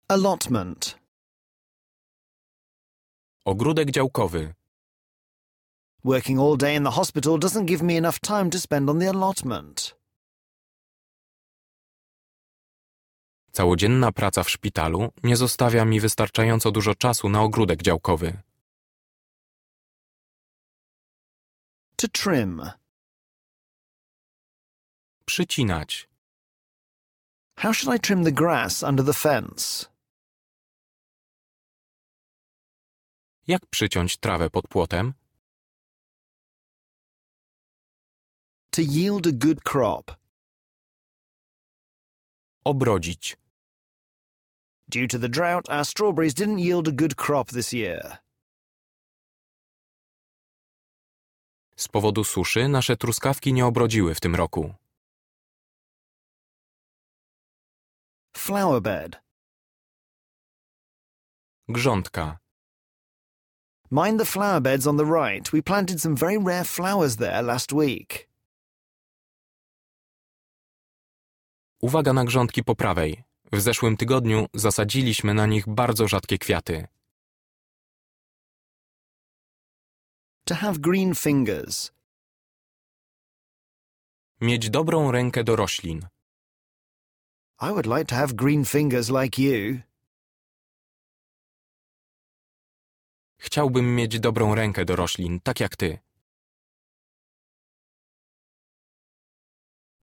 Allotment. Ogródek działkowy. Working all day in the hospital doesn't give me enough time to spend on the allotment. Całodzienna praca w szpitalu nie zostawia mi wystarczająco dużo czasu na ogródek działkowy. To trim. Przycinać. How should I trim the grass under the fence? Jak przyciąć trawę pod płotem? To yield a good crop. Obrodzić. Due to the drought, our strawberries didn't yield a good crop this year. Z powodu suszy nasze truskawki nie obrodziły w tym roku. Flower bed. Grządka. Mind the flower beds on the right. We planted some very rare flowers there last week. Uwaga na grządki po prawej. W zeszłym tygodniu zasadziliśmy na nich bardzo rzadkie kwiaty. To have green fingers. Mieć dobrą rękę do roślin. I would like to have green fingers like you. Chciałbym mieć dobrą rękę do roślin, tak jak ty.